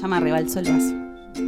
llama Rebalsó el vaso.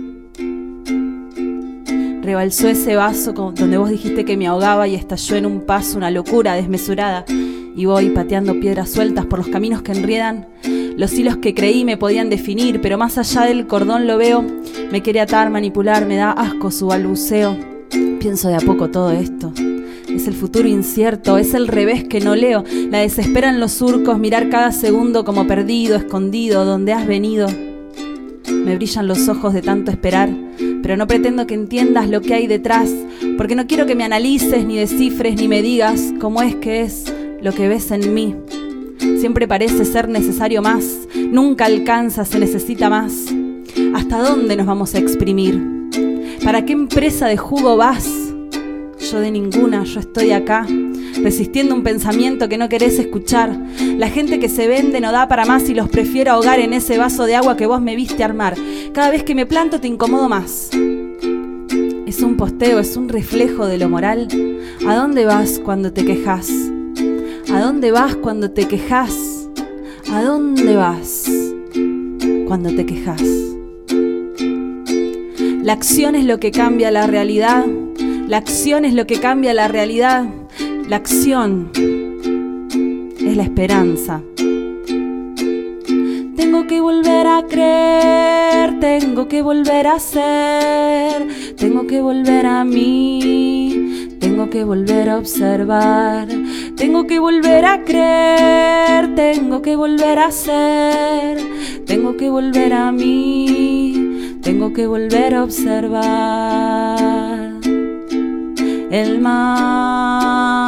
Rebalsó ese vaso donde vos dijiste que me ahogaba y estalló en un paso una locura desmesurada. Y voy pateando piedras sueltas por los caminos que enriedan los hilos que creí me podían definir, pero más allá del cordón lo veo. Me quiere atar, manipular, me da asco su balbuceo. Pienso de a poco todo esto. Es el futuro incierto, es el revés que no leo. La desesperan los surcos, mirar cada segundo como perdido, escondido, donde has venido. Me brillan los ojos de tanto esperar, pero no pretendo que entiendas lo que hay detrás, porque no quiero que me analices, ni descifres, ni me digas cómo es que es lo que ves en mí. Siempre parece ser necesario más, nunca alcanza, se necesita más. ¿Hasta dónde nos vamos a exprimir? ¿Para qué empresa de jugo vas? Yo de ninguna, yo estoy acá, resistiendo un pensamiento que no querés escuchar. La gente que se vende no da para más y los prefiero ahogar en ese vaso de agua que vos me viste armar. Cada vez que me planto te incomodo más. Es un posteo, es un reflejo de lo moral. ¿A dónde vas cuando te quejas? ¿A dónde vas cuando te quejas? ¿A dónde vas cuando te quejas? La acción es lo que cambia la realidad. La acción es lo que cambia la realidad. La acción es la esperanza. Tengo que volver a creer, tengo que volver a ser, tengo que volver a mí, tengo que volver a observar, tengo que volver a creer, tengo que volver a ser, tengo que volver a mí, tengo que volver a observar el mar.